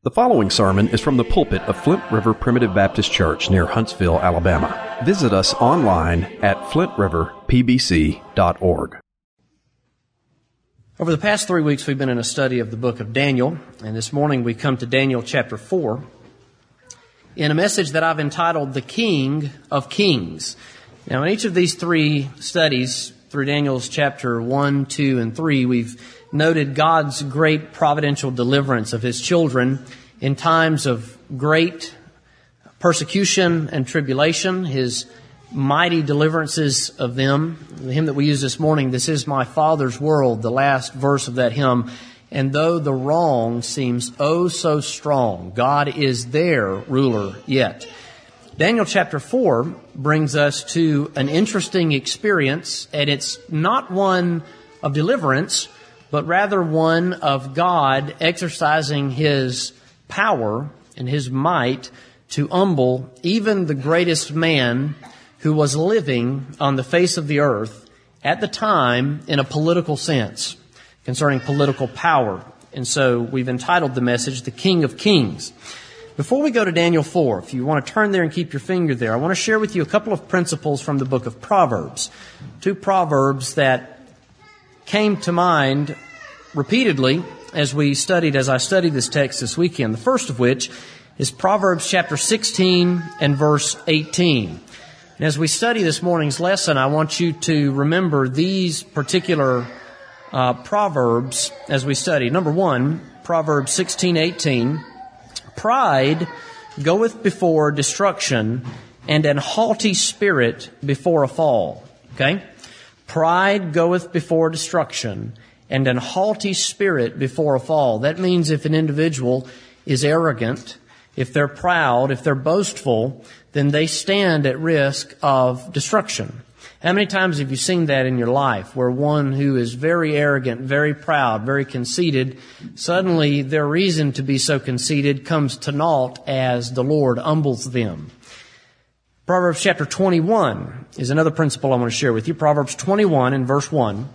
The following sermon is from the pulpit of Flint River Primitive Baptist Church near Huntsville, Alabama. Visit us online at flintriverpbc.org. Over the past 3 weeks, we've been in a study of the book of Daniel, and this morning we come to Daniel chapter 4 in a message that I've entitled, The King of Kings. Now, in each of these three studies, through Daniel's chapter 1, 2, and 3, we've noted God's great providential deliverance of His children in times of great persecution and tribulation, His mighty deliverances of them. The hymn that we use this morning, This Is My Father's World, the last verse of that hymn. And though the wrong seems oh so strong, God is their ruler yet. Daniel chapter 4 brings us to an interesting experience, and it's not one of deliverance, but rather one of God exercising His power and His might to humble even the greatest man who was living on the face of the earth at the time in a political sense concerning political power. And so we've entitled the message, The King of Kings. Before we go to Daniel 4, if you want to turn there and keep your finger there, I want to share with you a couple of principles from the book of Proverbs. Two proverbs that came to mind repeatedly as I studied this text this weekend. The first of which is Proverbs chapter 16 and verse 18. And as we study this morning's lesson, I want you to remember these particular proverbs as we study. Number one, Proverbs 16:18. Pride goeth before destruction, and an haughty spirit before a fall. Okay? Pride goeth before destruction, and an haughty spirit before a fall. That means if an individual is arrogant, if they're proud, if they're boastful, then they stand at risk of destruction. How many times have you seen that in your life, where one who is very arrogant, very proud, very conceited, suddenly their reason to be so conceited comes to naught as the Lord humbles them? Proverbs chapter 21 is another principle I want to share with you. Proverbs 21 and verse 1.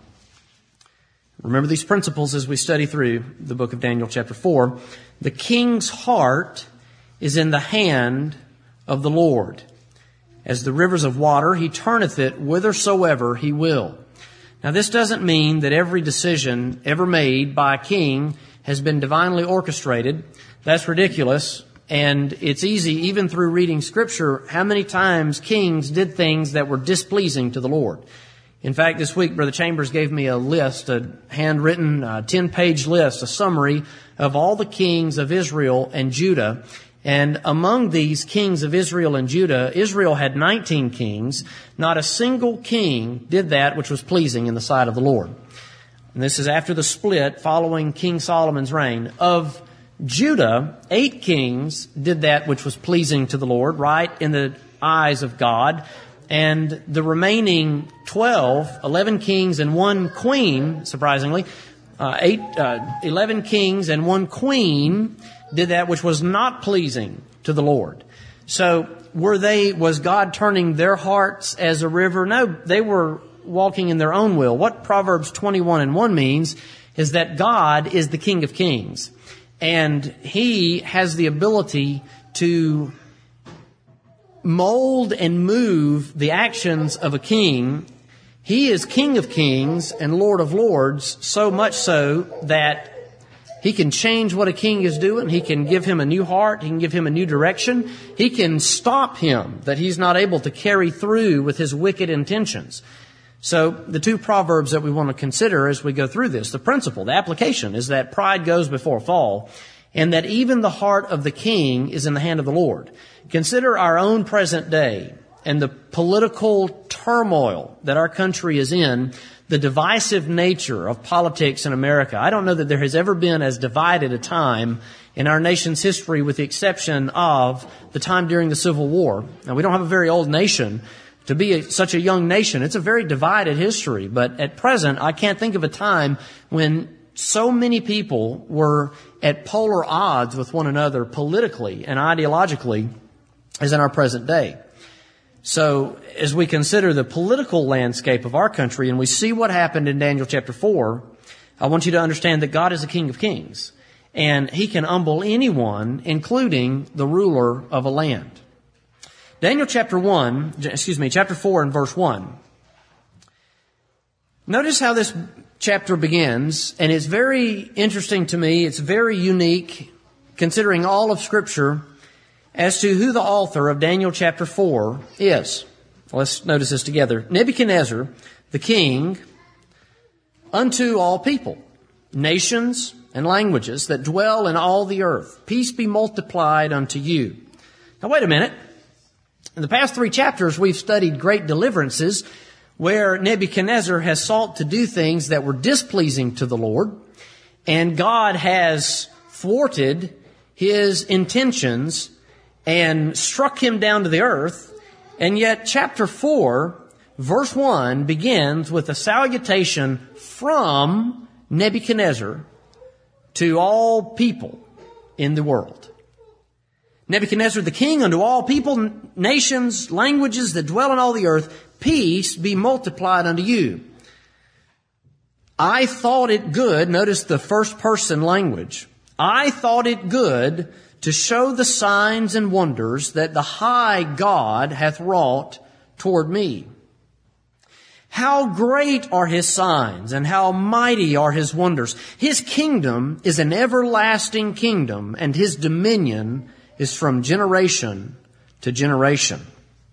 Remember these principles as we study through the book of Daniel chapter 4. The king's heart is in the hand of the Lord. As the rivers of water, He turneth it whithersoever He will. Now this doesn't mean that every decision ever made by a king has been divinely orchestrated. That's ridiculous. And it's easy, even through reading Scripture, how many times kings did things that were displeasing to the Lord. In fact, this week, Brother Chambers gave me a list, a handwritten 10-page list, a summary of all the kings of Israel and Judah. And among these kings of Israel and Judah, Israel had 19 kings. Not a single king did that which was pleasing in the sight of the Lord. And this is after the split following King Solomon's reign. Of Judah, 8 kings did that which was pleasing to the Lord, right in the eyes of God. And the remaining 11 kings and 1 queen, surprisingly, 11 kings and 1 queen did that which was not pleasing to the Lord. So was God turning their hearts as a river? No, they were walking in their own will. What Proverbs 21 and 1 means is that God is the King of Kings. And He has the ability to mold and move the actions of a king. He is King of Kings and Lord of Lords, so much so that He can change what a king is doing. He can give him a new heart. He can give him a new direction. He can stop him that he's not able to carry through with his wicked intentions. So the two proverbs that we want to consider as we go through this, the principle, the application, is that pride goes before a fall, and that even the heart of the king is in the hand of the Lord. Consider our own present day and the political turmoil that our country is in, the divisive nature of politics in America. I don't know that there has ever been as divided a time in our nation's history, with the exception of the time during the Civil War. Now, we don't have a very old nation. To be such a young nation, it's a very divided history. But at present, I can't think of a time when so many people were at polar odds with one another politically and ideologically as in our present day. So as we consider the political landscape of our country and we see what happened in Daniel chapter 4, I want you to understand that God is the King of Kings. and he can humble anyone, including the ruler of a land. Daniel chapter 4 and verse 1. Notice how this chapter begins, and it's very interesting to me. It's very unique, considering all of Scripture, as to who the author of Daniel chapter 4 is. Let's notice this together. Nebuchadnezzar, the king, unto all people, nations and languages that dwell in all the earth, peace be multiplied unto you. Now wait a minute. In the past 3 chapters, we've studied great deliverances where Nebuchadnezzar has sought to do things that were displeasing to the Lord, and God has thwarted his intentions and struck him down to the earth. And yet chapter 4, verse 1 begins with a salutation from Nebuchadnezzar to all people in the world. Nebuchadnezzar the king, unto all people, nations, languages that dwell in all the earth, peace be multiplied unto you. I thought it good, notice the first person language. I thought it good to show the signs and wonders that the high God hath wrought toward me. How great are his signs, and how mighty are his wonders. His kingdom is an everlasting kingdom, and his dominion is from generation to generation.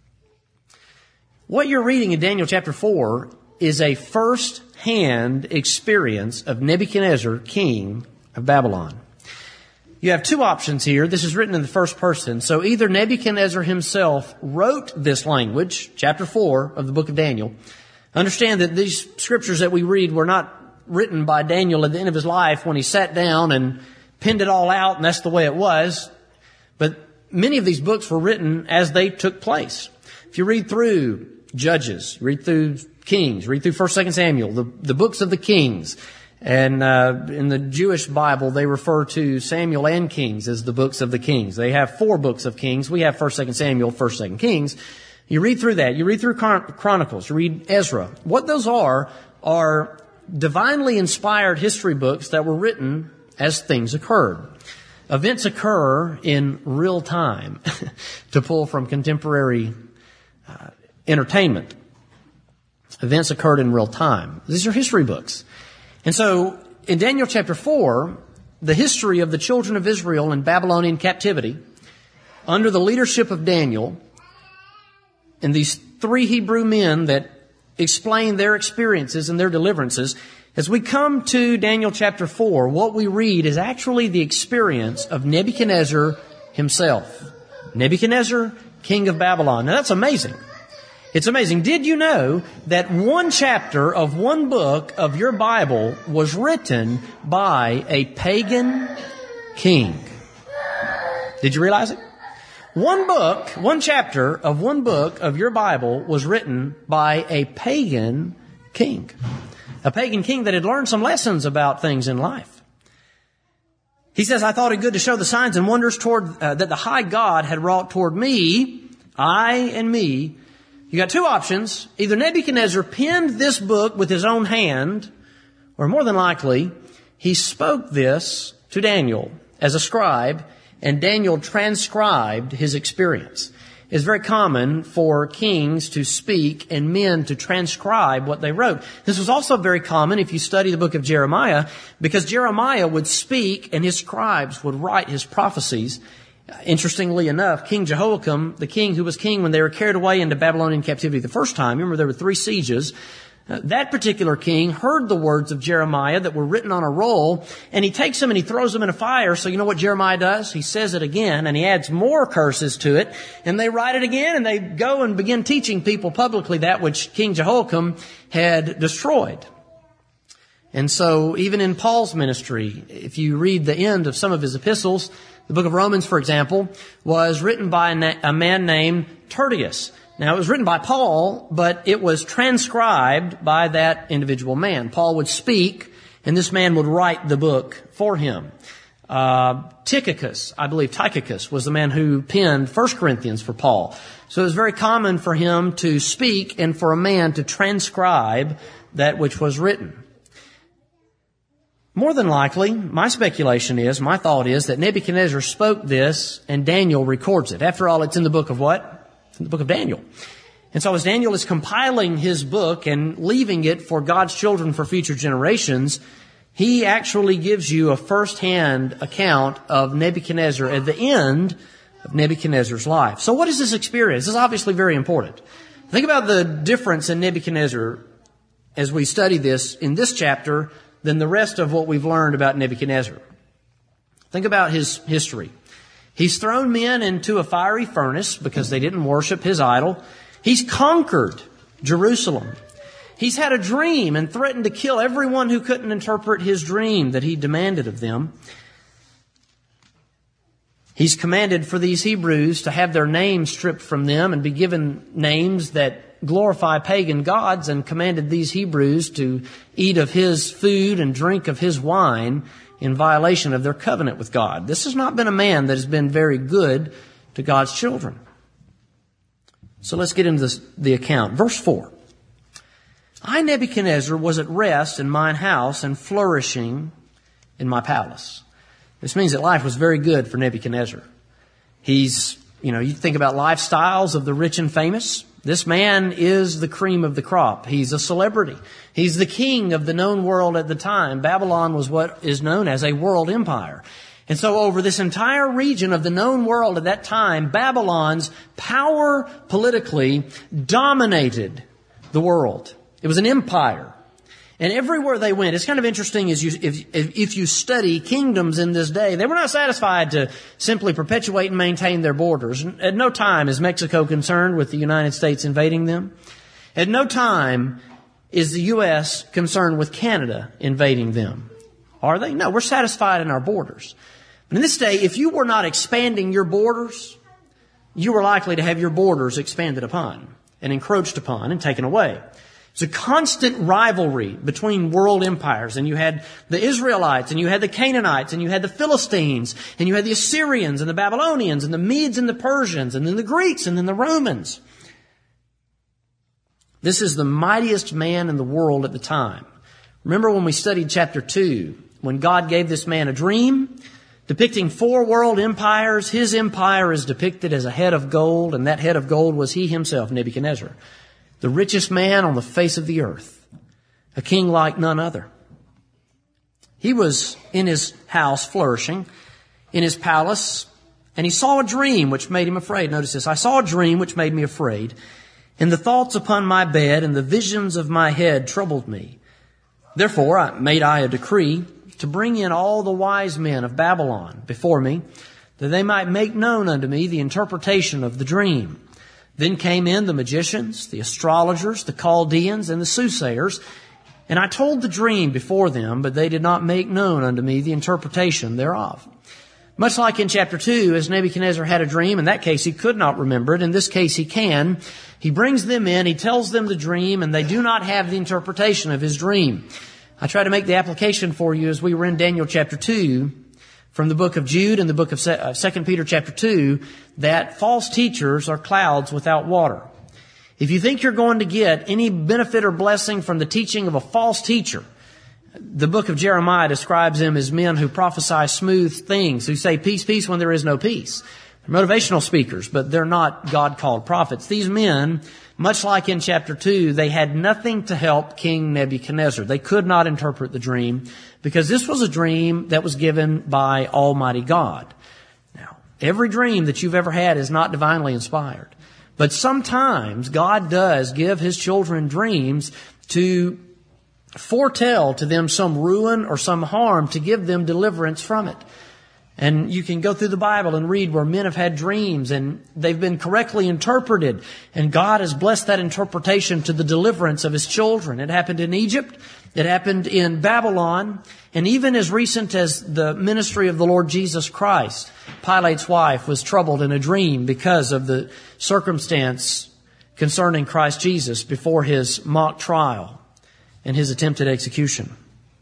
What you're reading in Daniel chapter 4 is a first-hand experience of Nebuchadnezzar, king of Babylon. You have 2 options here. This is written in the first person. So either Nebuchadnezzar himself wrote this language, chapter 4 of the book of Daniel. Understand that these scriptures that we read were not written by Daniel at the end of his life when he sat down and penned it all out, and that's the way it was. But many of these books were written as they took place. If you read through Judges, read through Kings, read through 1st, 2nd Samuel, the books of the Kings. And in the Jewish Bible, they refer to Samuel and Kings as the books of the Kings. They have 4 books of Kings. We have 1st, 2nd Samuel, 1st, 2nd Kings. You read through that. You read through Chronicles. You read Ezra. What those are divinely inspired history books that were written as things occurred. Events occur in real time, to pull from contemporary entertainment. Events occurred in real time. These are history books. And so, in Daniel chapter 4, the history of the children of Israel in Babylonian captivity, under the leadership of Daniel, and these 3 Hebrew men that explain their experiences and their deliverances, as we come to Daniel chapter 4, what we read is actually the experience of Nebuchadnezzar himself. Nebuchadnezzar, king of Babylon. Now that's amazing. It's amazing. Did you know that 1 chapter of 1 book of your Bible was written by a pagan king? Did you realize it? 1 chapter of 1 book of your Bible was written by a pagan king. A pagan king that had learned some lessons about things in life. He says, I thought it good to show the signs and wonders that the high God had wrought toward me, I and me. You got 2 options. Either Nebuchadnezzar penned this book with his own hand, or more than likely, he spoke this to Daniel as a scribe, and Daniel transcribed his experience. It's very common for kings to speak and men to transcribe what they wrote. This was also very common if you study the book of Jeremiah, because Jeremiah would speak and his scribes would write his prophecies. Interestingly enough, King Jehoiakim, the king who was king when they were carried away into Babylonian captivity the first time, remember there were 3 sieges, that particular king heard the words of Jeremiah that were written on a roll, and he takes them and he throws them in a fire. So you know what Jeremiah does? He says it again, and he adds more curses to it, and they write it again, and they go and begin teaching people publicly that which King Jehoiakim had destroyed. And so even in Paul's ministry, if you read the end of some of his epistles, the book of Romans, for example, was written by a man named Tertius. Now, it was written by Paul, but it was transcribed by that individual man. Paul would speak, and this man would write the book for him. Tychicus was the man who penned 1 Corinthians for Paul. So it was very common for him to speak and for a man to transcribe that which was written. More than likely, my thought is that Nebuchadnezzar spoke this and Daniel records it. After all, it's in the book of what? It's in the book of Daniel. And so as Daniel is compiling his book and leaving it for God's children for future generations, he actually gives you a first-hand account of Nebuchadnezzar at the end of Nebuchadnezzar's life. So what is this experience? This is obviously very important. Think about the difference in Nebuchadnezzar as we study this in this chapter than the rest of what we've learned about Nebuchadnezzar. Think about his history. He's thrown men into a fiery furnace because they didn't worship his idol. He's conquered Jerusalem. He's had a dream and threatened to kill everyone who couldn't interpret his dream that he demanded of them. He's commanded for these Hebrews to have their names stripped from them and be given names that glorify pagan gods, and commanded these Hebrews to eat of his food and drink of his wine in violation of their covenant with God. This has not been a man that has been very good to God's children. So let's get into the account. Verse 4. I, Nebuchadnezzar, was at rest in mine house and flourishing in my palace. This means that life was very good for Nebuchadnezzar. You think about lifestyles of the rich and famous. This man is the cream of the crop. He's a celebrity. He's the king of the known world at the time. Babylon was what is known as a world empire. And so over this entire region of the known world at that time, Babylon's power politically dominated the world. It was an empire. And everywhere they went, it's kind of interesting if you study kingdoms in this day, they were not satisfied to simply perpetuate and maintain their borders. At no time is Mexico concerned with the United States invading them. At no time is the U.S. concerned with Canada invading them. Are they? No, we're satisfied in our borders. But in this day, if you were not expanding your borders, you were likely to have your borders expanded upon and encroached upon and taken away. It's a constant rivalry between world empires. And you had the Israelites, and you had the Canaanites, and you had the Philistines, and you had the Assyrians, and the Babylonians, and the Medes, and the Persians, and then the Greeks, and then the Romans. This is the mightiest man in the world at the time. Remember when we studied chapter 2, when God gave this man a dream depicting 4 world empires. His empire is depicted as a head of gold, and that head of gold was he himself, Nebuchadnezzar, the richest man on the face of the earth, a king like none other. He was in his house flourishing, in his palace, and he saw a dream which made him afraid. Notice this. I saw a dream which made me afraid, and the thoughts upon my bed and the visions of my head troubled me. Therefore I made a decree to bring in all the wise men of Babylon before me, that they might make known unto me the interpretation of the dream. Then came in the magicians, the astrologers, the Chaldeans, and the soothsayers, and I told the dream before them, but they did not make known unto me the interpretation thereof. Much like in chapter 2, as Nebuchadnezzar had a dream, in that case he could not remember it. In this case he can. He brings them in, he tells them the dream, and they do not have the interpretation of his dream. I try to make the application for you as we were in Daniel chapter 2, from the book of Jude and the book of 2 Peter chapter 2, that false teachers are clouds without water. If you think you're going to get any benefit or blessing from the teaching of a false teacher, the book of Jeremiah describes them as men who prophesy smooth things, who say peace, peace when there is no peace. They're motivational speakers, but they're not God-called prophets. These men, much like in chapter 2, they had nothing to help King Nebuchadnezzar. They could not interpret the dream because this was a dream that was given by Almighty God. Now, every dream that you've ever had is not divinely inspired. But sometimes God does give His children dreams to foretell to them some ruin or some harm, to give them deliverance from it. And you can go through the Bible and read where men have had dreams and they've been correctly interpreted, and God has blessed that interpretation to the deliverance of His children. It happened in Egypt. It happened in Babylon. And even as recent as the ministry of the Lord Jesus Christ, Pilate's wife was troubled in a dream because of the circumstance concerning Christ Jesus before His mock trial and His attempted execution.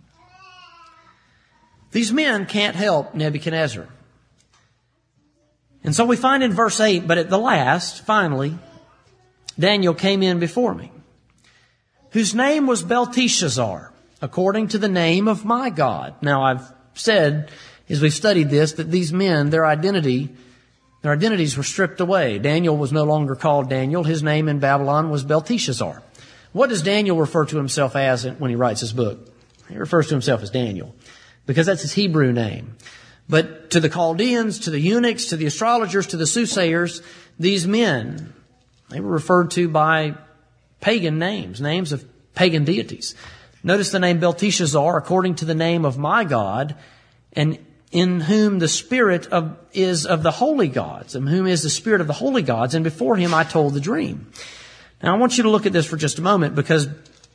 These men can't help Nebuchadnezzar. And so we find in verse 8, but at the last, finally, Daniel came in before me, whose name was Belteshazzar. according to the name of my God. Now, I've said, as we've studied this, that these men, their identities were stripped away. Daniel was no longer called Daniel. His name in Babylon was Belteshazzar. What does Daniel refer to himself as when he writes his book? He refers to himself as Daniel, because that's his Hebrew name. But to the Chaldeans, to the eunuchs, to the astrologers, to the soothsayers, these men, they were referred to by pagan names of pagan deities. Notice the name Belteshazzar, according to the name of my God, and in whom the spirit is of the holy gods, in whom is the spirit of the holy gods, and before him I told the dream. Now I want you to look at this for just a moment, because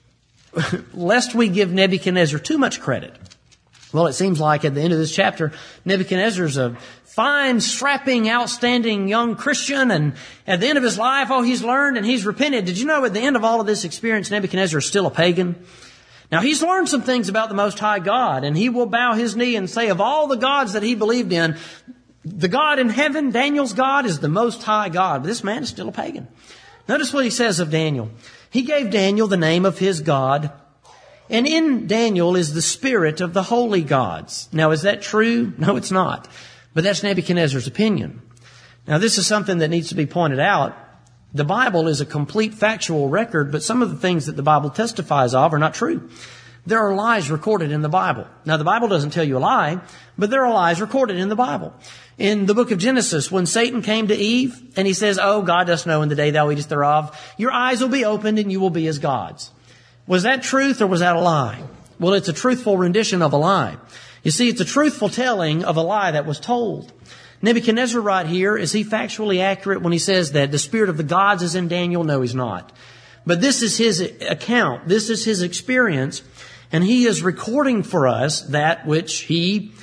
lest we give Nebuchadnezzar too much credit. Well, it seems like at the end of this chapter, Nebuchadnezzar's a fine, strapping, outstanding young Christian, and at the end of his life, he's learned and he's repented. Did you know at the end of all of this experience, Nebuchadnezzar is still a pagan? Now, he's learned some things about the Most High God, and he will bow his knee and say of all the gods that he believed in, the God in heaven, Daniel's God, is the Most High God. But this man is still a pagan. Notice what he says of Daniel. He gave Daniel the name of his God, and in Daniel is the spirit of the holy gods. Now, is that true? No, it's not. But that's Nebuchadnezzar's opinion. Now, this is something that needs to be pointed out. The Bible is a complete factual record, but some of the things that the Bible testifies of are not true. There are lies recorded in the Bible. Now, the Bible doesn't tell you a lie, but there are lies recorded in the Bible. In the book of Genesis, when Satan came to Eve and he says, "Oh, God doth know in the day thou eatest thereof, your eyes will be opened and you will be as gods." Was that truth or was that a lie? Well, it's a truthful rendition of a lie. You see, it's a truthful telling of a lie that was told. Nebuchadnezzar right here, is he factually accurate when he says that the spirit of the gods is in Daniel? No, he's not. But this is his account. This is his experience. And he is recording for us that which he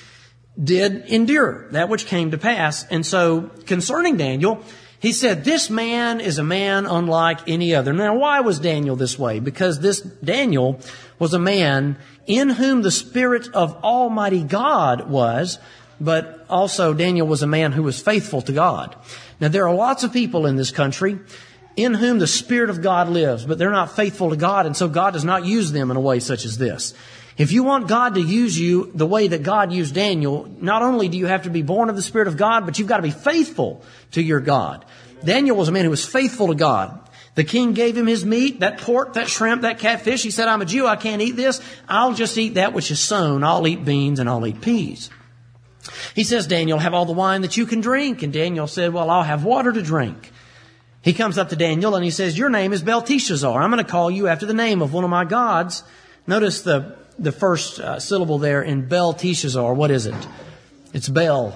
did endure, that which came to pass. And so concerning Daniel, he said, this man is a man unlike any other. Now, why was Daniel this way? Because this Daniel was a man in whom the Spirit of Almighty God was, but also Daniel was a man who was faithful to God. Now, there are lots of people in this country in whom the Spirit of God lives, but they're not faithful to God, and so God does not use them in a way such as this. If you want God to use you the way that God used Daniel, not only do you have to be born of the Spirit of God, but you've got to be faithful to your God. Daniel was a man who was faithful to God. The king gave him his meat, that pork, that shrimp, that catfish. He said, "I'm a Jew, I can't eat this. I'll just eat that which is sown. I'll eat beans and I'll eat peas." He says, "Daniel, have all the wine that you can drink." And Daniel said, "Well, I'll have water to drink." He comes up to Daniel and he says, "Your name is Belteshazzar. I'm going to call you after the name of one of my gods." Notice the first syllable there in Belteshazzar. What is it? It's Bel.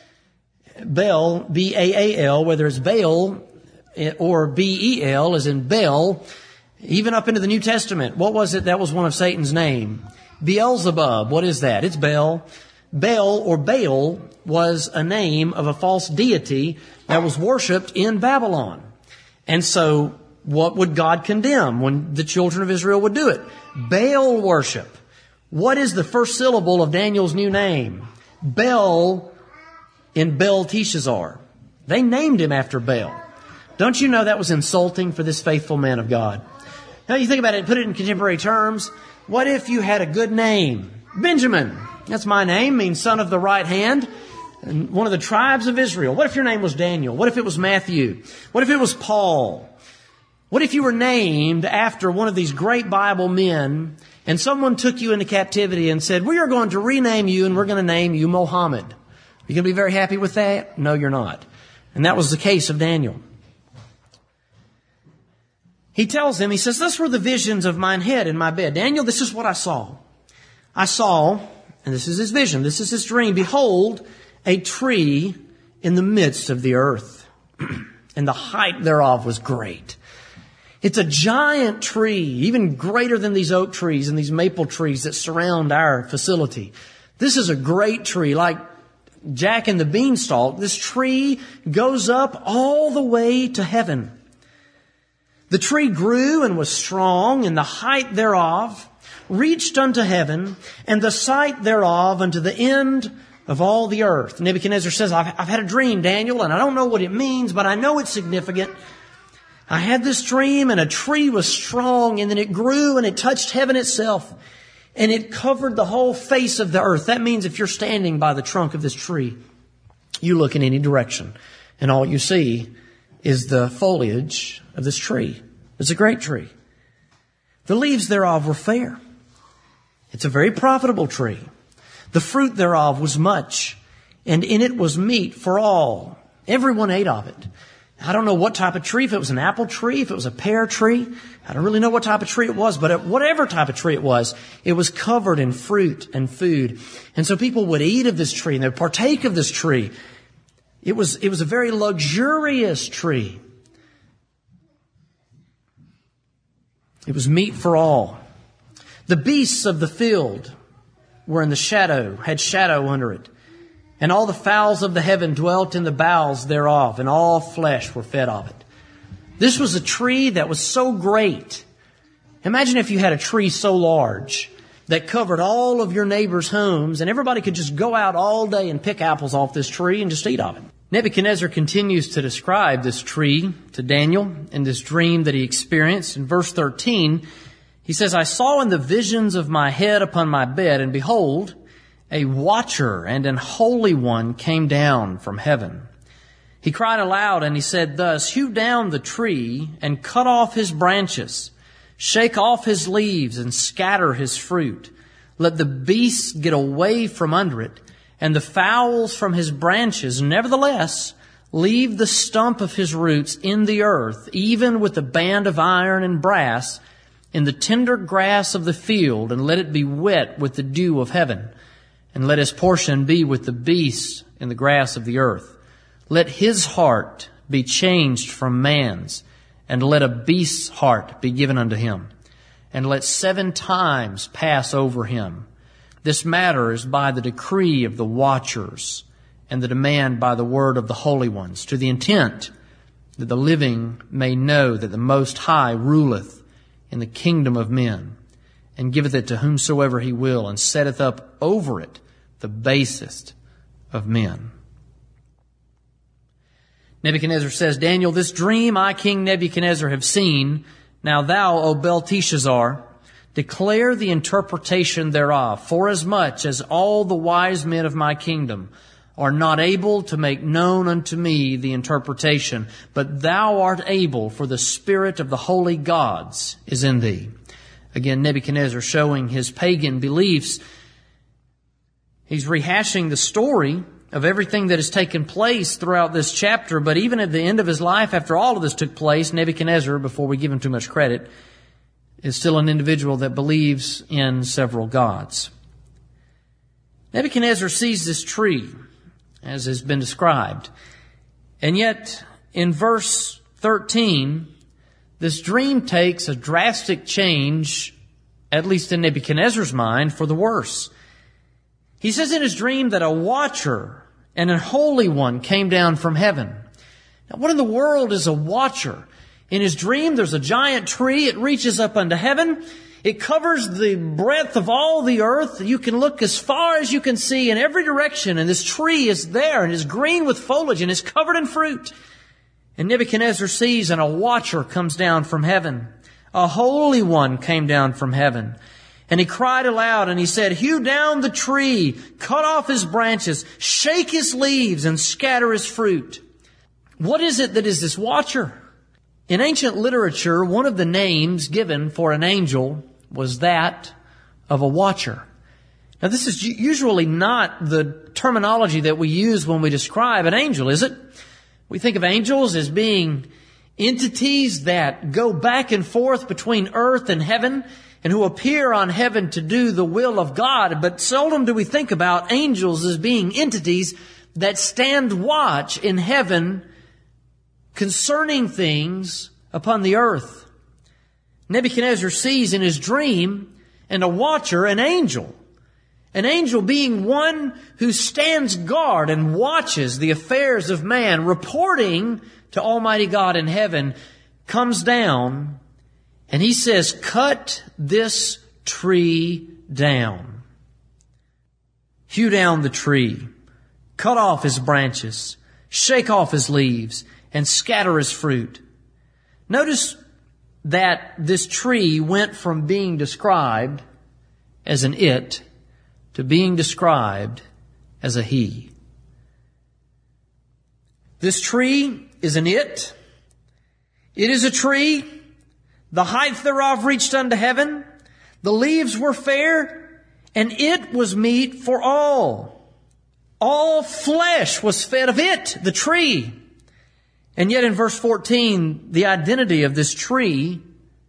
Bel, B-A-A-L, whether it's Baal or B-E-L, as in Bel, even up into the New Testament. What was it? That was one of Satan's name. Beelzebub. What is that? It's Bel. Bel or Baal was a name of a false deity that was worshipped in Babylon. And so what would God condemn when the children of Israel would do it? Baal worship. What is the first syllable of Daniel's new name? Bel in Belteshazzar. They named him after Baal. Don't you know that was insulting for this faithful man of God? Now you think about it, put it in contemporary terms. What if you had a good name? Benjamin. That's my name, means son of the right hand. And one of the tribes of Israel. What if your name was Daniel? What if it was Matthew? What if it was Paul? What if you were named after one of these great Bible men and someone took you into captivity and said, "We are going to rename you and we're going to name you Mohammed"? You going to be very happy with that? No, you're not. And that was the case of Daniel. He tells him, he says, "Thus were the visions of mine head in my bed." Daniel, this is what I saw. I saw, and this is his vision, this is his dream. "Behold, a tree in the midst of the earth, and the height thereof was great." It's a giant tree, even greater than these oak trees and these maple trees that surround our facility. This is a great tree, like Jack and the Beanstalk. This tree goes up all the way to heaven. "The tree grew and was strong, and the height thereof reached unto heaven, and the sight thereof unto the end of all the earth." Nebuchadnezzar says, I've had a dream, Daniel, and I don't know what it means, but I know it's significant. I had this dream, and a tree was strong, and then it grew, and it touched heaven itself. And it covered the whole face of the earth. That means if you're standing by the trunk of this tree, you look in any direction, and all you see is the foliage of this tree. It's a great tree. The leaves thereof were fair. It's a very profitable tree. The fruit thereof was much, and in it was meat for all. Everyone ate of it. I don't know what type of tree, if it was an apple tree, if it was a pear tree. I don't really know what type of tree it was, but whatever type of tree it was covered in fruit and food. And so people would eat of this tree and they would partake of this tree. It was a very luxurious tree. It was meat for all. The beasts of the field were in the shadow, had shadow under it. And all the fowls of the heaven dwelt in the boughs thereof, and all flesh were fed of it. This was a tree that was so great. Imagine if you had a tree so large that covered all of your neighbors' homes, and everybody could just go out all day and pick apples off this tree and just eat of it. Nebuchadnezzar continues to describe this tree to Daniel in this dream that he experienced. In verse 13, he says, I saw in the visions of my head upon my bed, and behold, a watcher and an holy one came down from heaven. He cried aloud and he said thus, hew down the tree and cut off his branches, shake off his leaves and scatter his fruit. Let the beasts get away from under it, and the fowls from his branches. Nevertheless, leave the stump of his roots in the earth, even with the band of iron and brass, in the tender grass of the field, and let it be wet with the dew of heaven. And let his portion be with the beasts in the grass of the earth. Let his heart be changed from man's, and let a beast's heart be given unto him. And let 7 times pass over him. This matter is by the decree of the watchers, and the demand by the word of the holy ones, to the intent that the living may know that the Most High ruleth in the kingdom of men, and giveth it to whomsoever he will, and setteth up over it the basest of men. Nebuchadnezzar says, Daniel, this dream I, King Nebuchadnezzar, have seen. Now thou, O Belteshazzar, declare the interpretation thereof, forasmuch as all the wise men of my kingdom are not able to make known unto me the interpretation, but thou art able, for the spirit of the holy gods is in thee. Again, Nebuchadnezzar showing his pagan beliefs. He's rehashing the story of everything that has taken place throughout this chapter, but even at the end of his life, after all of this took place, Nebuchadnezzar, before we give him too much credit, is still an individual that believes in several gods. Nebuchadnezzar sees this tree, as has been described. And yet, in verse 13, this dream takes a drastic change, at least in Nebuchadnezzar's mind, for the worse. He says in his dream that a watcher and a holy one came down from heaven. Now, what in the world is a watcher? In his dream, there's a giant tree. It reaches up unto heaven. It covers the breadth of all the earth. You can look as far as you can see in every direction, and this tree is there and is green with foliage and is covered in fruit. And Nebuchadnezzar sees, and a watcher comes down from heaven. A holy one came down from heaven. And he cried aloud and he said, hew down the tree, cut off his branches, shake his leaves, and scatter his fruit. What is it that is this watcher? In ancient literature, one of the names given for an angel was that of a watcher. Now, this is usually not the terminology that we use when we describe an angel, is it? We think of angels as being entities that go back and forth between earth and heaven, and who appear on heaven to do the will of God. But seldom do we think about angels as being entities that stand watch in heaven concerning things upon the earth. Nebuchadnezzar sees in his dream, and a watcher, an angel. An angel being one who stands guard and watches the affairs of man, reporting to Almighty God in heaven, comes down, and he says, cut this tree down. Hew down the tree, cut off his branches, shake off his leaves, and scatter his fruit. Notice that this tree went from being described as an it to being described as a he. This tree is an it. It is a tree. The height thereof reached unto heaven. The leaves were fair, and it was meat for all. All flesh was fed of it, the tree. And yet in verse 14, the identity of this tree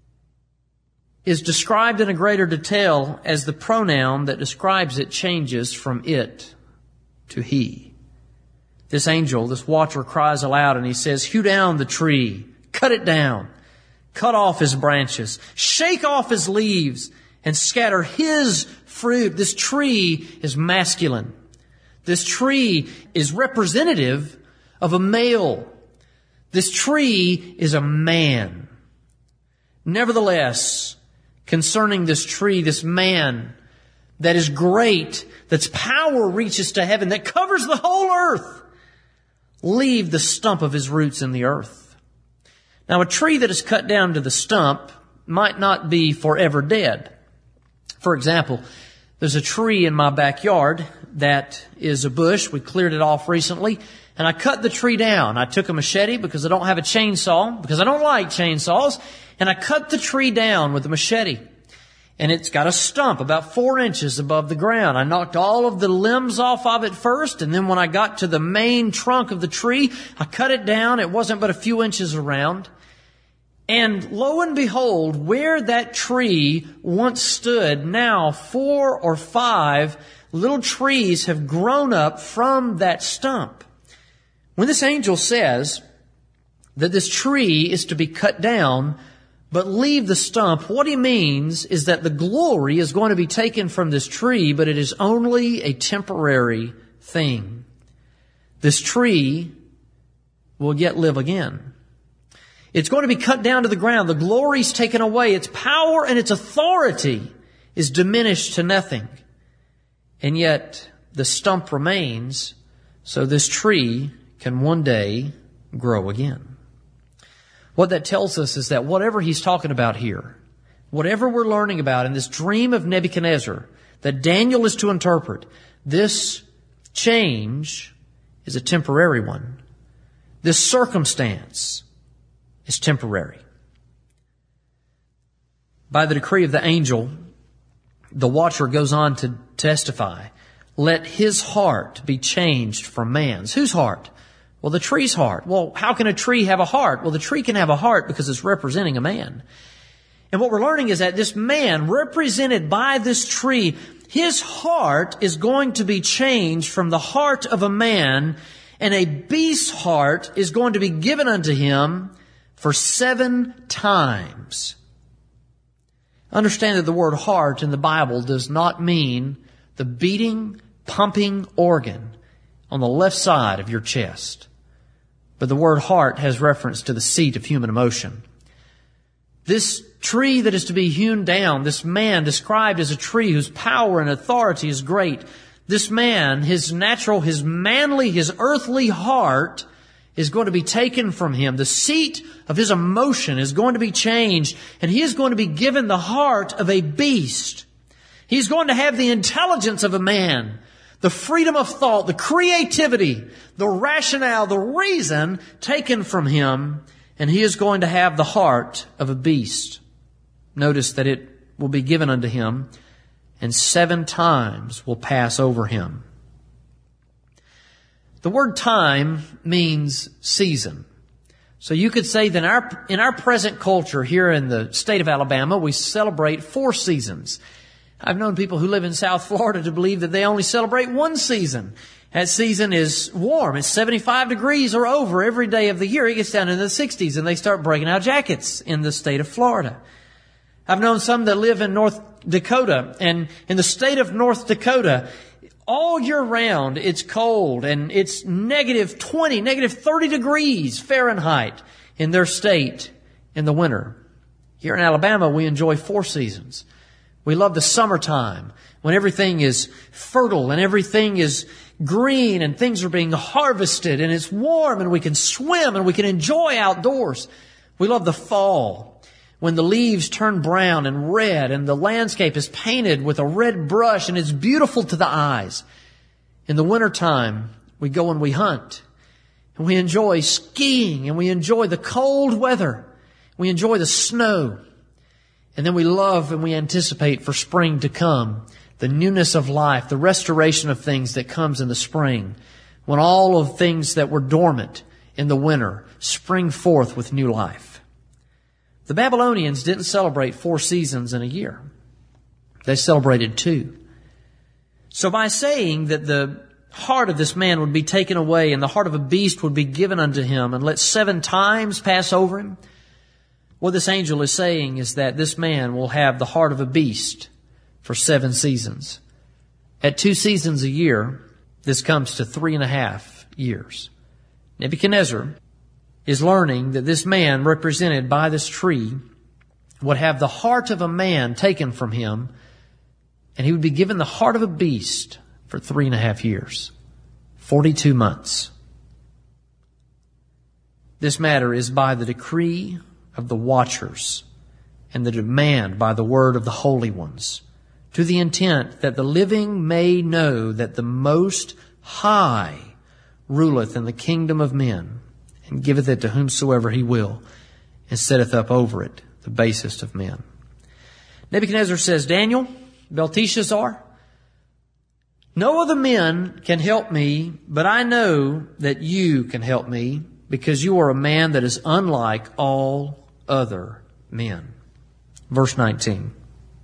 is described in a greater detail as the pronoun that describes it changes from it to he. This angel, this watcher, cries aloud and he says, hew down the tree, cut it down, cut off his branches, shake off his leaves, and scatter his fruit. This tree is masculine. This tree is representative of a male. This tree is a man. Nevertheless, concerning this tree, this man that is great, that's power reaches to heaven, that covers the whole earth, leave the stump of his roots in the earth. Now, a tree that is cut down to the stump might not be forever dead. For example, there's a tree in my backyard that is a bush. We cleared it off recently, and I cut the tree down. I took a machete because I don't have a chainsaw, because I don't like chainsaws, and I cut the tree down with a machete. And it's got a stump about 4 inches above the ground. I knocked all of the limbs off of it first, and then when I got to the main trunk of the tree, I cut it down. It wasn't but a few inches around. And lo and behold, where that tree once stood, now 4 or 5 little trees have grown up from that stump. When this angel says that this tree is to be cut down, but leave the stump, what he means is that the glory is going to be taken from this tree, but it is only a temporary thing. This tree will yet live again. It's going to be cut down to the ground. The glory is taken away. Its power and its authority is diminished to nothing. And yet the stump remains, so this tree can one day grow again. What that tells us is that whatever he's talking about here, whatever we're learning about in this dream of Nebuchadnezzar that Daniel is to interpret, this change is a temporary one. This circumstance is temporary. By the decree of the angel, the watcher goes on to testify, let his heart be changed from man's. Whose heart? Well, the tree's heart. Well, how can a tree have a heart? Well, the tree can have a heart because it's representing a man. And what we're learning is that this man, represented by this tree, his heart is going to be changed from the heart of a man, and a beast's heart is going to be given unto him for 7 times. Understand that the word heart in the Bible does not mean the beating, pumping organ on the left side of your chest. But the word heart has reference to the seat of human emotion. This tree that is to be hewn down, this man described as a tree whose power and authority is great. This man, his natural, his manly, his earthly heart is going to be taken from him. The seat of his emotion is going to be changed, and he is going to be given the heart of a beast. He's going to have the intelligence of a man, the freedom of thought, the creativity, the rationale, the reason taken from him, and he is going to have the heart of a beast. Notice that it will be given unto him, and 7 times will pass over him. The word time means season. So you could say that in our present culture here in the state of Alabama, we celebrate 4 seasons. I've known people who live in South Florida to believe that they only celebrate 1 season. That season is warm. It's 75 degrees or over every day of the year. It gets down into the 60s and they start breaking out jackets in the state of Florida. I've known some that live in North Dakota, and in the state of North Dakota, all year round, it's cold, and it's negative 20, negative 30 degrees Fahrenheit in their state in the winter. Here in Alabama, we enjoy 4 seasons. We love the summertime when everything is fertile and everything is green and things are being harvested and it's warm and we can swim and we can enjoy outdoors. We love the fall when the leaves turn brown and red and the landscape is painted with a red brush and it's beautiful to the eyes. In the wintertime, we go and we hunt. And we enjoy skiing and we enjoy the cold weather. We enjoy the snow. And then we love and we anticipate for spring to come. The newness of life, the restoration of things that comes in the spring. When all of things that were dormant in the winter spring forth with new life. The Babylonians didn't celebrate 4 seasons in a year. They celebrated 2. So by saying that the heart of this man would be taken away and the heart of a beast would be given unto him and let 7 times pass over him, what this angel is saying is that this man will have the heart of a beast for 7 seasons. At 2 seasons a year, this comes to 3.5 years. Nebuchadnezzar is learning that this man represented by this tree would have the heart of a man taken from him, and he would be given the heart of a beast for 3.5 years, 42 months. This matter is by the decree of the watchers and the demand by the word of the holy ones, to the intent that the living may know that the Most High ruleth in the kingdom of men, and giveth it to whomsoever he will, and setteth up over it the basest of men. Nebuchadnezzar says, Daniel, Belteshazzar, no other men can help me, but I know that you can help me, because you are a man that is unlike all other men. Verse 19.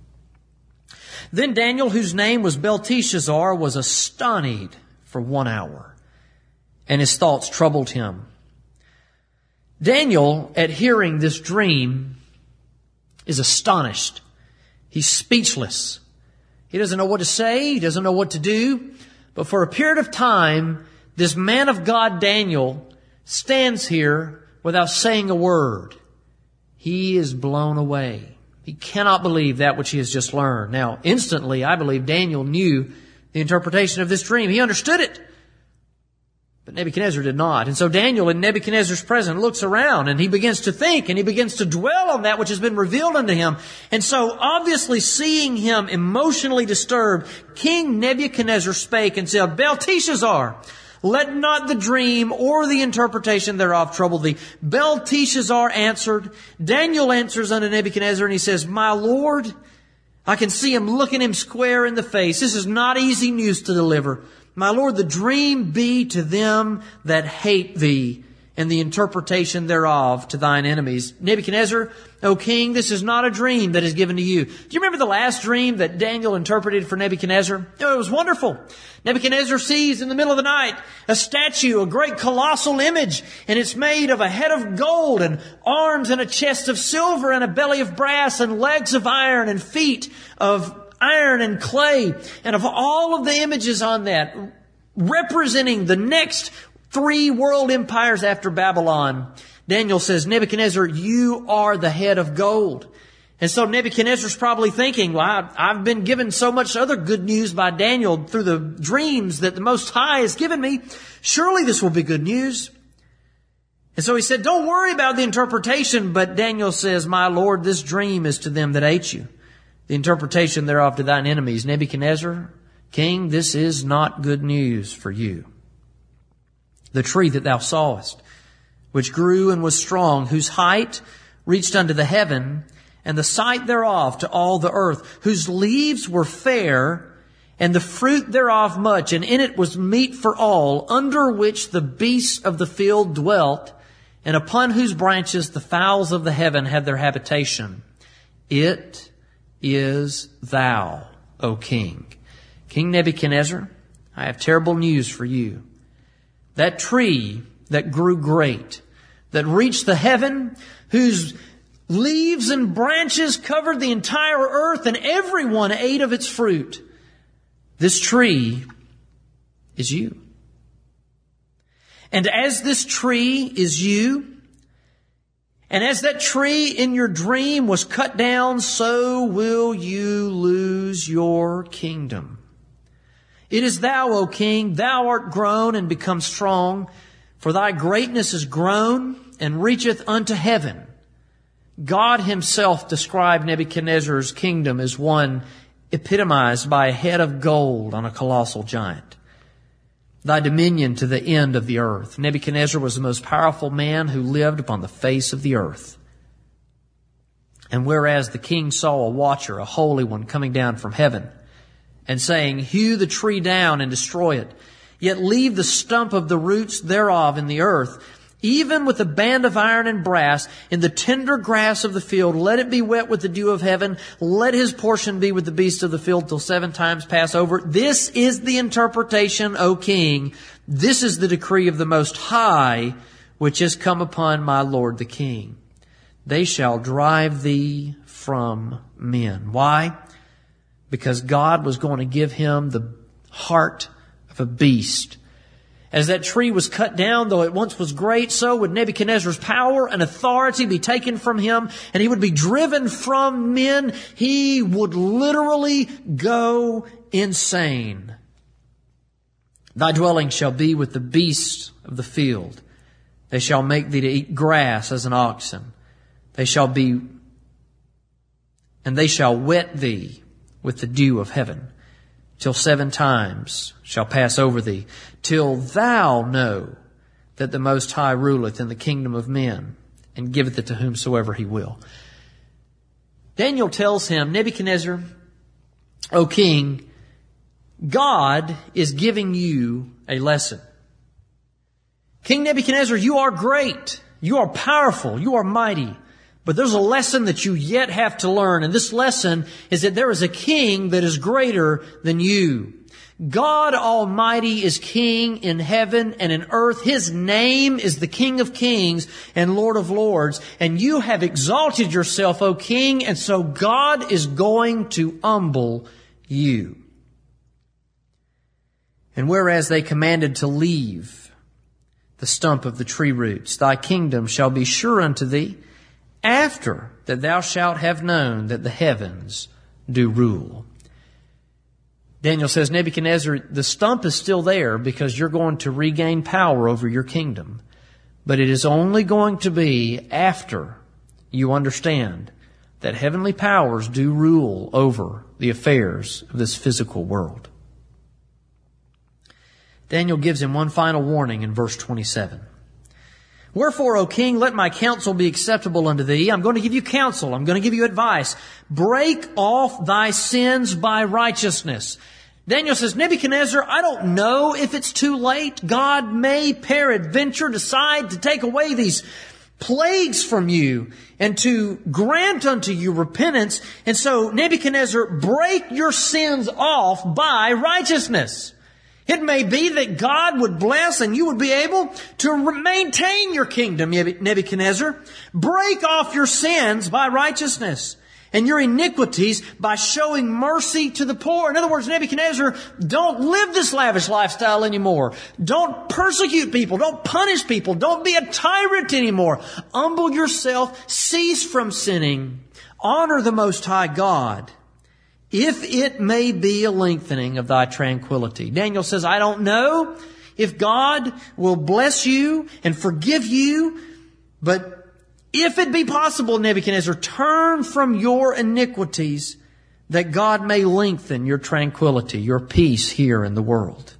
Then Daniel, whose name was Belteshazzar, was astonished for 1 hour, and his thoughts troubled him. Daniel, at hearing this dream, is astonished. He's speechless. He doesn't know what to say. He doesn't know what to do. But for a period of time, this man of God, Daniel, stands here without saying a word. He is blown away. He cannot believe that which he has just learned. Now, instantly, I believe Daniel knew the interpretation of this dream. He understood it. But Nebuchadnezzar did not. And so Daniel, in Nebuchadnezzar's presence, looks around and he begins to think and he begins to dwell on that which has been revealed unto him. And so, obviously seeing him emotionally disturbed, King Nebuchadnezzar spake and said, Belteshazzar, let not the dream or the interpretation thereof trouble thee. Belteshazzar answered. Daniel answers unto Nebuchadnezzar and he says, My Lord, I can see him looking him square in the face. This is not easy news to deliver. My Lord, the dream be to them that hate thee, and the interpretation thereof to thine enemies. Nebuchadnezzar, O king, this is not a dream that is given to you. Do you remember the last dream that Daniel interpreted for Nebuchadnezzar? Oh, it was wonderful. Nebuchadnezzar sees in the middle of the night a statue, a great colossal image, and it's made of a head of gold and arms and a chest of silver and a belly of brass and legs of iron and feet of iron and clay, and of all of the images on that, representing the next 3 world empires after Babylon, Daniel says, Nebuchadnezzar, you are the head of gold. And so Nebuchadnezzar's probably thinking, well, I've been given so much other good news by Daniel through the dreams that the Most High has given me. Surely this will be good news. And so he said, don't worry about the interpretation. But Daniel says, my Lord, this dream is to them that hate you, the interpretation thereof to thine enemies. Nebuchadnezzar, king, this is not good news for you. The tree that thou sawest, which grew and was strong, whose height reached unto the heaven, and the sight thereof to all the earth, whose leaves were fair, and the fruit thereof much, and in it was meat for all, under which the beasts of the field dwelt, and upon whose branches the fowls of the heaven had their habitation. It is thou, O king. King Nebuchadnezzar, I have terrible news for you. That tree that grew great, that reached the heaven, whose leaves and branches covered the entire earth, and everyone ate of its fruit. This tree is you. And as this tree is you, and as that tree in your dream was cut down, so will you lose your kingdom. It is thou, O king, thou art grown and become strong, for thy greatness is grown and reacheth unto heaven. God himself described Nebuchadnezzar's kingdom as one epitomized by a head of gold on a colossal giant. Thy dominion to the end of the earth. Nebuchadnezzar was the most powerful man who lived upon the face of the earth. And whereas the king saw a watcher, a holy one, coming down from heaven, and saying, hew the tree down and destroy it, yet leave the stump of the roots thereof in the earth, even with a band of iron and brass, in the tender grass of the field, let it be wet with the dew of heaven, let his portion be with the beasts of the field till 7 times pass over. This is the interpretation, O king. This is the decree of the Most High, which has come upon my Lord the king. They shall drive thee from men. Why? Because God was going to give him the heart of a beast. As that tree was cut down, though it once was great, so would Nebuchadnezzar's power and authority be taken from him, and he would be driven from men. He would literally go insane. Thy dwelling shall be with the beasts of the field. They shall make thee to eat grass as an oxen. They shall wet thee with the dew of heaven, till 7 times shall pass over thee, till thou know that the Most High ruleth in the kingdom of men, and giveth it to whomsoever he will. Daniel tells him, Nebuchadnezzar, O king, God is giving you a lesson. King Nebuchadnezzar, you are great, you are powerful, you are mighty. But there's a lesson that you yet have to learn. And this lesson is that there is a king that is greater than you. God Almighty is king in heaven and in earth. His name is the King of Kings and Lord of Lords. And you have exalted yourself, O king. And so God is going to humble you. And whereas they commanded to leave the stump of the tree roots, thy kingdom shall be sure unto thee, after that thou shalt have known that the heavens do rule. Daniel says, Nebuchadnezzar, the stump is still there because you're going to regain power over your kingdom. But it is only going to be after you understand that heavenly powers do rule over the affairs of this physical world. Daniel gives him one final warning in verse 27. Wherefore, O king, let my counsel be acceptable unto thee. I'm going to give you counsel. I'm going to give you advice. Break off thy sins by righteousness. Daniel says, Nebuchadnezzar, I don't know if it's too late. God may peradventure decide to take away these plagues from you and to grant unto you repentance. And so, Nebuchadnezzar, break your sins off by righteousness. It may be that God would bless and you would be able to maintain your kingdom, Nebuchadnezzar. Break off your sins by righteousness and your iniquities by showing mercy to the poor. In other words, Nebuchadnezzar, don't live this lavish lifestyle anymore. Don't persecute people. Don't punish people. Don't be a tyrant anymore. Humble yourself. Cease from sinning. Honor the Most High God, if it may be a lengthening of thy tranquility. Daniel says, I don't know if God will bless you and forgive you, but if it be possible, Nebuchadnezzar, turn from your iniquities that God may lengthen your tranquility, your peace here in the world.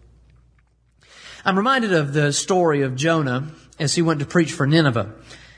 I'm reminded of the story of Jonah as he went to preach for Nineveh.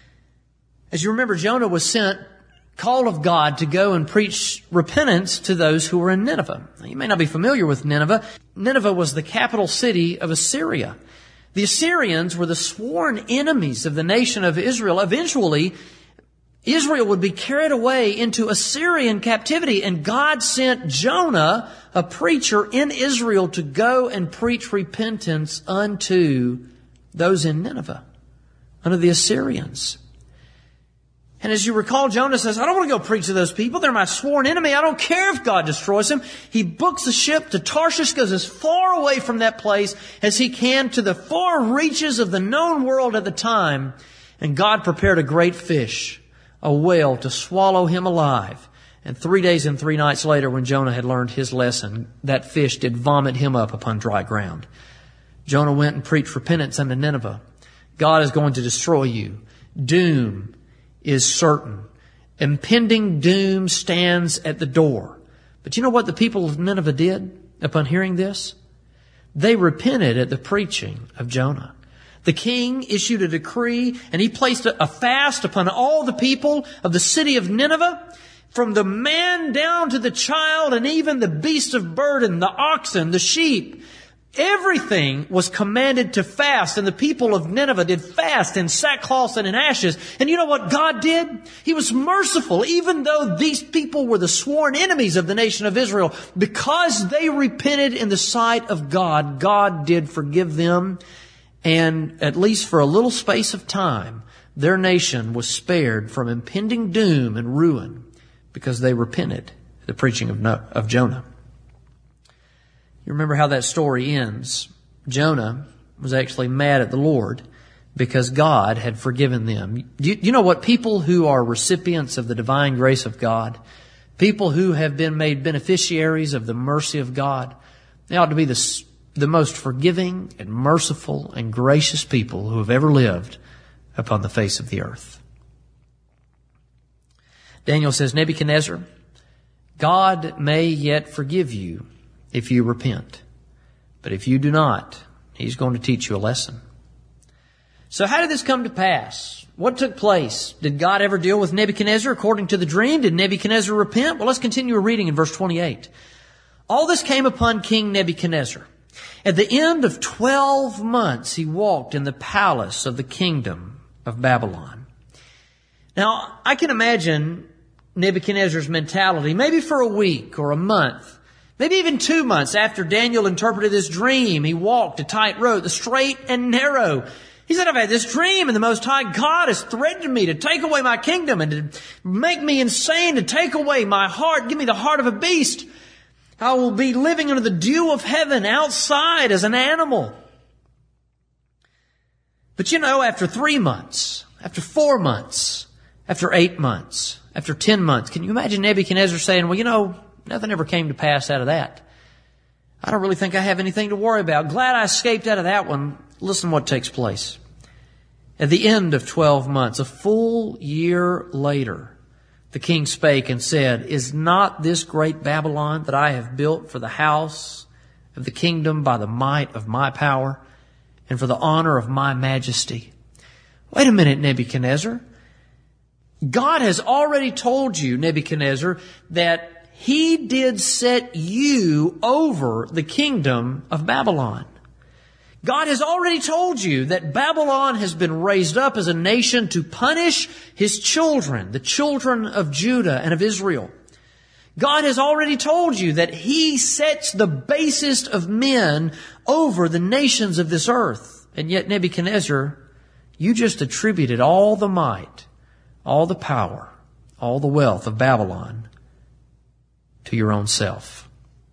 As you remember, Jonah was sent, call of God, to go and preach repentance to those who were in Nineveh. Now, you may not be familiar with Nineveh. Nineveh was the capital city of Assyria. The Assyrians were the sworn enemies of the nation of Israel. Eventually, Israel would be carried away into Assyrian captivity, and God sent Jonah, a preacher in Israel, to go and preach repentance unto those in Nineveh, unto the Assyrians. And as you recall, Jonah says, I don't want to go preach to those people. They're my sworn enemy. I don't care if God destroys them. He books a ship to Tarshish, goes as far away from that place as he can to the far reaches of the known world at the time. And God prepared a great fish, a whale, to swallow him alive. And 3 days and 3 nights later, when Jonah had learned his lesson, that fish did vomit him up upon dry ground. Jonah went and preached repentance unto Nineveh. God is going to destroy you. Doom is certain. Impending doom stands at the door. But you know what the people of Nineveh did upon hearing this? They repented at the preaching of Jonah. The king issued a decree, and he placed a fast upon all the people of the city of Nineveh, from the man down to the child, and even the beast of burden, the oxen, the sheep. Everything was commanded to fast, and the people of Nineveh did fast in sackcloth and in ashes. And you know what God did? He was merciful, even though these people were the sworn enemies of the nation of Israel. Because they repented in the sight of God, God did forgive them. And at least for a little space of time, their nation was spared from impending doom and ruin because they repented at the preaching of Jonah. You remember how that story ends. Jonah was actually mad at the Lord because God had forgiven them. You know what? People who are recipients of the divine grace of God, people who have been made beneficiaries of the mercy of God, they ought to be the most forgiving and merciful and gracious people who have ever lived upon the face of the earth. Daniel says, Nebuchadnezzar, God may yet forgive you if you repent. But if you do not, He's going to teach you a lesson. So how did this come to pass? What took place? Did God ever deal with Nebuchadnezzar according to the dream? Did Nebuchadnezzar repent? Well, let's continue reading in verse 28. All this came upon King Nebuchadnezzar. At the end of 12 months, he walked in the palace of the kingdom of Babylon. Now, I can imagine Nebuchadnezzar's mentality, maybe for a week or a month, maybe even 2 months after Daniel interpreted this dream. He walked a tight road, the straight and narrow. He said, I've had this dream, and the Most High God has threatened me to take away my kingdom and to make me insane, to take away my heart, give me the heart of a beast. I will be living under the dew of heaven outside as an animal. But you know, after 3 months, after 4 months, after 8 months, after 10 months, can you imagine Nebuchadnezzar saying, well, you know, nothing ever came to pass out of that. I don't really think I have anything to worry about. Glad I escaped out of that one. Listen what takes place. At the end of 12 months, a full year later, the king spake and said, Is not this great Babylon that I have built for the house of the kingdom by the might of my power and for the honor of my majesty? Wait a minute, Nebuchadnezzar. God has already told you, Nebuchadnezzar, that He did set you over the kingdom of Babylon. God has already told you that Babylon has been raised up as a nation to punish His children, the children of Judah and of Israel. God has already told you that He sets the basest of men over the nations of this earth. And yet, Nebuchadnezzar, you just attributed all the might, all the power, all the wealth of Babylon to your own self.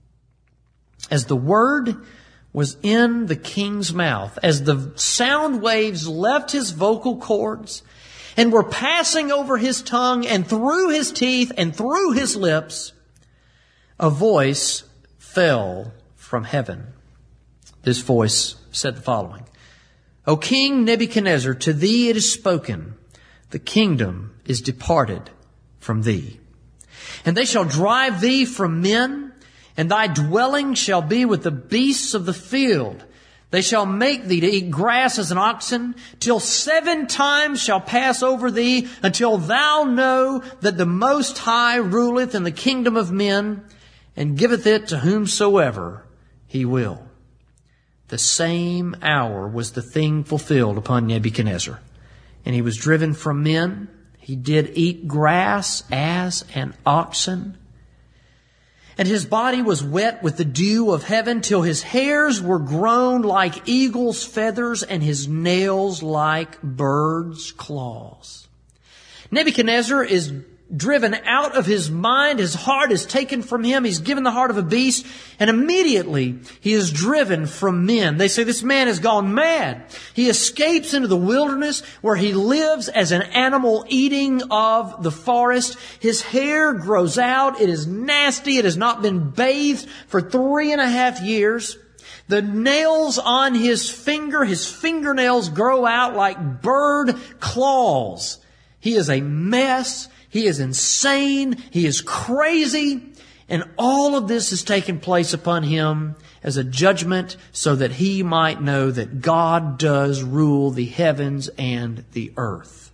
As the word was in the king's mouth, as the sound waves left his vocal cords and were passing over his tongue and through his teeth and through his lips, a voice fell from heaven. This voice said the following, O King Nebuchadnezzar, to thee it is spoken, the kingdom is departed from thee. And they shall drive thee from men, and thy dwelling shall be with the beasts of the field. They shall make thee to eat grass as an oxen, till 7 times shall pass over thee, until thou know that the Most High ruleth in the kingdom of men, and giveth it to whomsoever He will. The same hour was the thing fulfilled upon Nebuchadnezzar. And he was driven from men. He did eat grass as an oxen. And his body was wet with the dew of heaven till his hairs were grown like eagle's feathers and his nails like birds' claws. Nebuchadnezzar is driven out of his mind. His heart is taken from him. He's given the heart of a beast. And immediately he is driven from men. They say this man has gone mad. He escapes into the wilderness where he lives as an animal eating of the forest. His hair grows out. It is nasty. It has not been bathed for 3.5 years. The nails on his fingernails grow out like bird claws. He is a mess. He is insane. He is crazy. And all of this is taking place upon him as a judgment so that he might know that God does rule the heavens and the earth.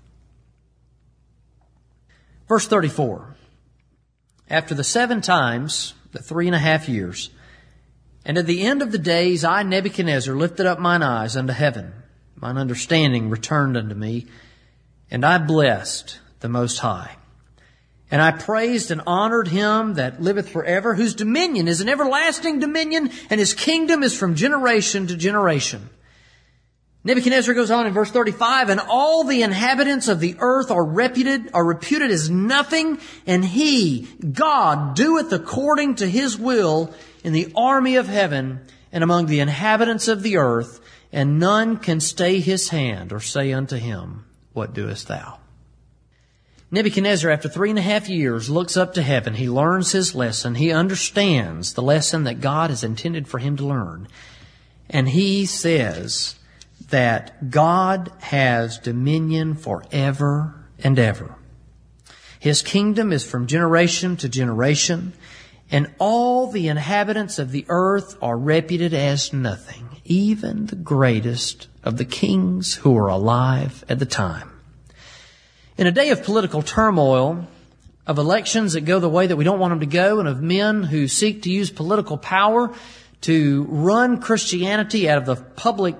Verse 34. After the 7 times, the 3.5 years, and at the end of the days, I, Nebuchadnezzar, lifted up mine eyes unto heaven. Mine understanding returned unto me, and I blessed the Most High. And I praised and honored him that liveth forever, whose dominion is an everlasting dominion, and his kingdom is from generation to generation. Nebuchadnezzar goes on in verse 35, and all the inhabitants of the earth are reputed as nothing, and he, God, doeth according to his will in the army of heaven and among the inhabitants of the earth, and none can stay his hand or say unto him, what doest thou? Nebuchadnezzar, after 3.5 years, looks up to heaven. He learns his lesson. He understands the lesson that God has intended for him to learn. And he says that God has dominion forever and ever. His kingdom is from generation to generation, and all the inhabitants of the earth are reputed as nothing, even the greatest of the kings who were alive at the time. In a day of political turmoil, of elections that go the way that we don't want them to go, and of men who seek to use political power to run Christianity out of the public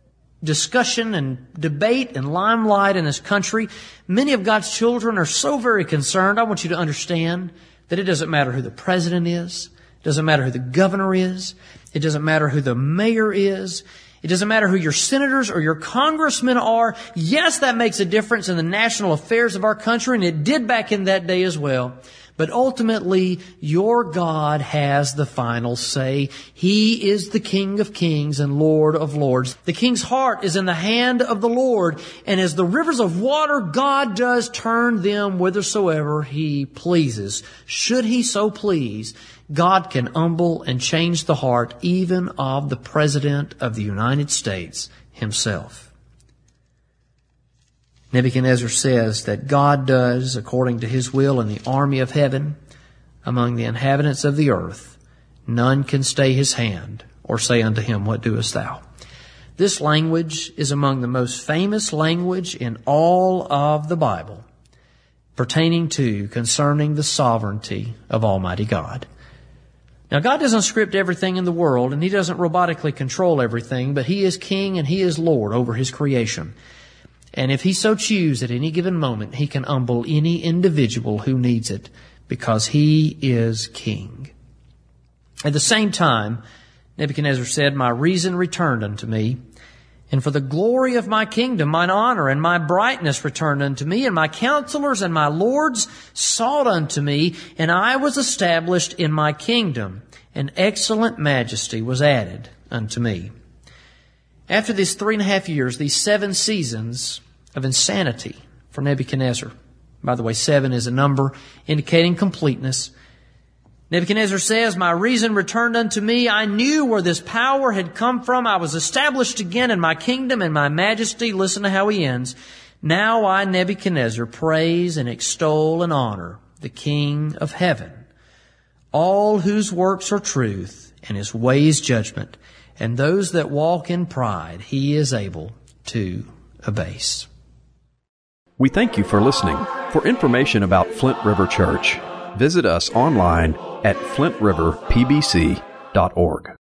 discussion and debate and limelight in this country, many of God's children are so very concerned. I want you to understand that it doesn't matter who the president is. It doesn't matter who the governor is. It doesn't matter who the mayor is. It doesn't matter who your senators or your congressmen are. Yes, that makes a difference in the national affairs of our country, and it did back in that day as well. But ultimately, your God has the final say. He is the King of kings and Lord of lords. The king's heart is in the hand of the Lord, and as the rivers of water, God does turn them whithersoever He pleases. Should He so please, God can humble and change the heart even of the President of the United States himself. Nebuchadnezzar says that God does according to His will in the army of heaven among the inhabitants of the earth. None can stay His hand or say unto him, what doest thou? This language is among the most famous language in all of the Bible pertaining to, concerning the sovereignty of Almighty God. Now, God doesn't script everything in the world, and He doesn't robotically control everything, but He is King and He is Lord over His creation. And if He so choose at any given moment, He can humble any individual who needs it because He is King. At the same time, Nebuchadnezzar said, my reason returned unto me, and for the glory of my kingdom, mine honor and my brightness returned unto me, and my counselors and my lords sought unto me, and I was established in my kingdom, and excellent majesty was added unto me. After these 3.5 years, these 7 seasons of insanity for Nebuchadnezzar. By the way, 7 is a number indicating completeness. Nebuchadnezzar says, my reason returned unto me. I knew where this power had come from. I was established again in my kingdom and my majesty. Listen to how he ends. Now I, Nebuchadnezzar, praise and extol and honor the King of heaven, all whose works are truth and His ways judgment, and those that walk in pride He is able to abase. We thank you for listening. For information about Flint River Church, visit us online at flintriverpbc.org.